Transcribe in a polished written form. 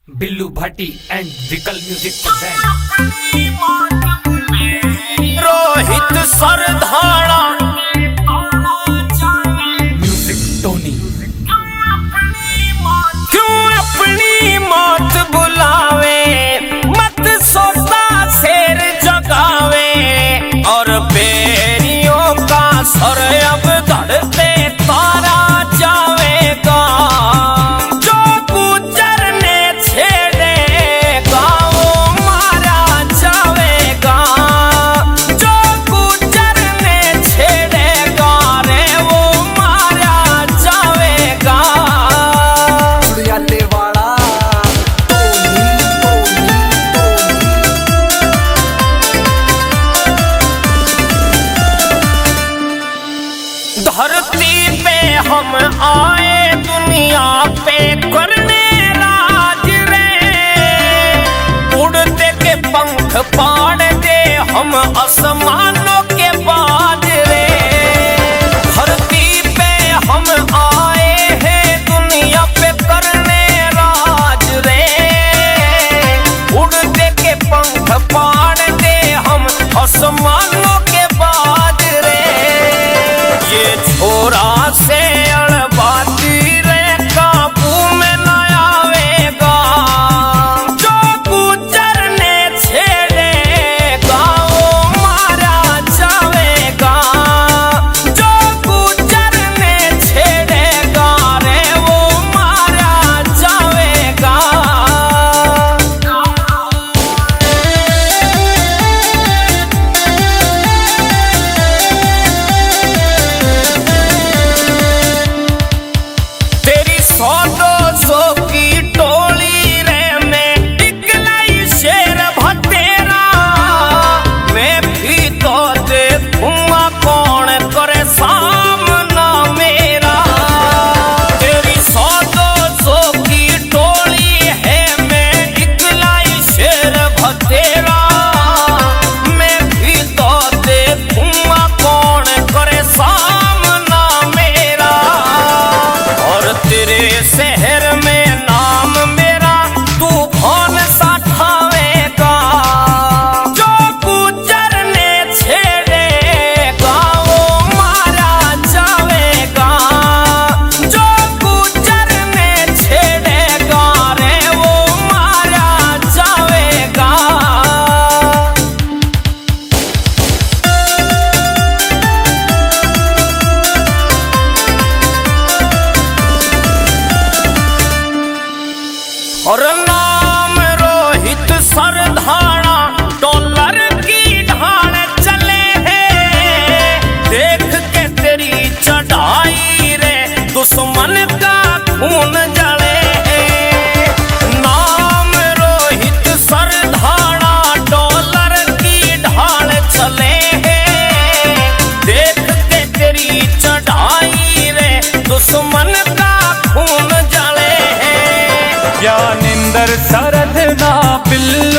Billu Bhati and Vikal music present Rohit Sardhara music Tony. क्यों अपनी मौत बुलावे, मत सोता शेर जगावे। और बेरियों का सर अब धड़ते तारा जावेगा। जो गुजरने छेड़ेगा वो मारा जावेगा। जो गुजरने छेड़ेगा रे वो मारा जावेगा। चुड़ियाले वाला धरती पे हम आए दुनिया पे करने राज रे। उड़ते के पंख पाड़ दे हम आसमानों के बाज रे। धरती पे हम आए हैं दुनिया पे करने राज रे। उड़ते के पंख पाड़ दे हम आसमानों के बाज रे। ये छोरा से अड़बाती रे काबू में न आवेगा। जो गुजरने छेड़ेगा वो मारा जावेगा। जो गुजरने छेड़ेगा रे वो मारा जावेगा। तेरी 100-200 की टोली रे में टिकलाई शेर भतेरा। मैं भी तो देखूंगा कौन करे सामना मेरा। तेरी 100-200 की टोली है मैं टिकलाई शेर भतेरा। मैं भी तो देखूंगा कौन करे सामना मेरा। और तेरे शहर में नाम मेरा तू कौन सा ठावेगा। जो गुजरने छेड़ेगा वो मारा जावेगा। जो गुजरने छेड़ेगा रे वो मारा जावेगा। और नाम रोहित सरधारा डॉलर की ढाल चले हैं। देख के तेरी चढ़ाई रे दुश्मन का खून जले हैं। नाम रोहित सरधारा डॉलर की ढाल चले हैं। देख के तेरी चढ़ाई रे दुश्मन का खून जले हैं। ज्ञानेंद्र सरधना बिल्लू